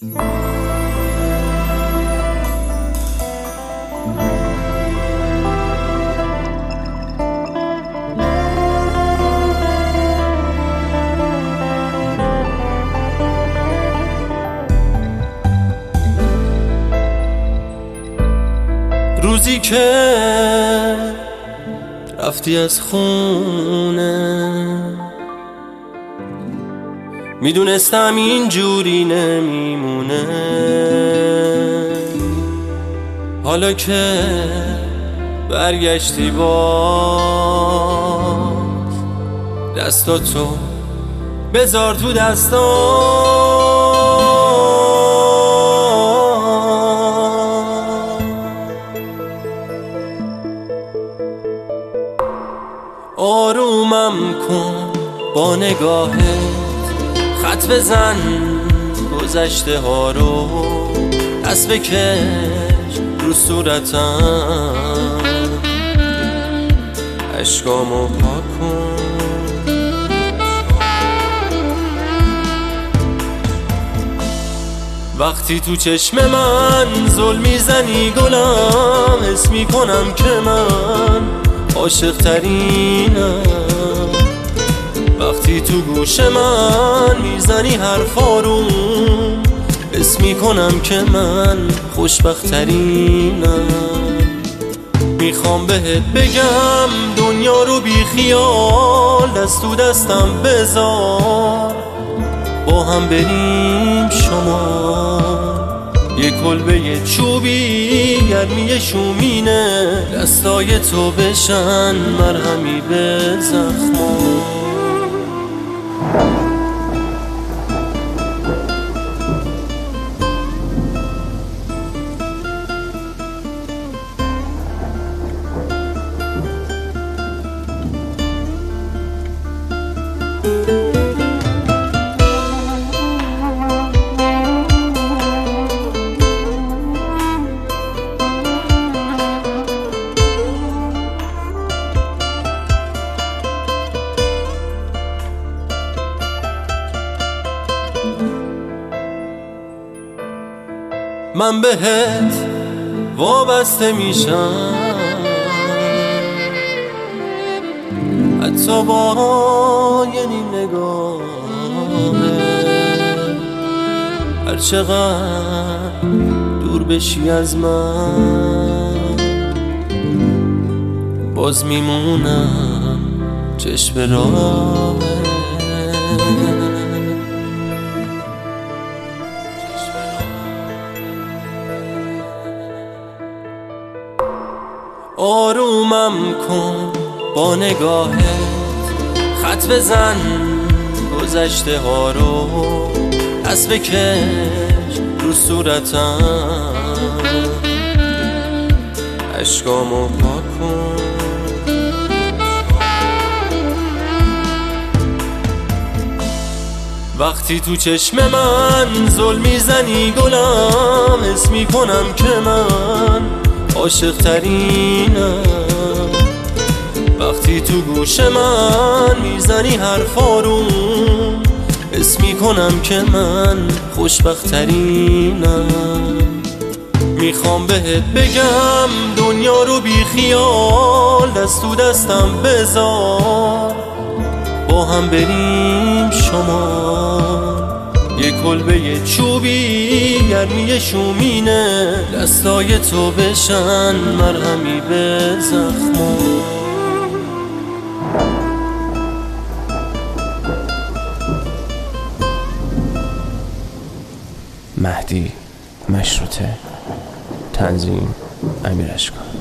روزی که رفتی از خونه میدونستم اینجوری نمیمونه. حالا که برگشتی باز دستاتو بذار تو دستام. آرومم کن با نگاهت، خط بزن گذشته ها رو، دست بکش رو صورتم، اشکامو پاک کن. وقتی تو چشم من زل میزنی گلم، حس میکنم که من عاشق ترینم. وقتی تو گوش من میزنی حرفا رو، حس میکنم که من خوشبخت ترینم. میخوام بهت بگم دنیا رو بی خیال دست تو دستم بذار، با هم بریم شما یه کلبه چوبی گرمی شومینه، دستای تو بشن مرهمی به زخمام. من بهت وابسته میشم، حتی با یه نیم نگاهه. هر چقدر دور بشی از من باز میمونم چشم راهه. آرومم کن با نگاهت، خط بزن گذشته ها رو، دست بکش رو صورتم، اشکامو پاک کن. وقتی تو چشم من زل میزنی گلم، حس میکنم که من عاشق ترینم. وقتی تو گوش من میزنی حرفا رو، حس میکنم که من خوشبخت ترینم. میخوام بهت بگم دنیا رو بی خیال دست تو دستم بذار، با هم بریم شما یه کلبه چوبی گرمی شومینه، دستای تو بشن مرهمی به زخمام. مهدی مشروطه، تنظیم امیر اشکان.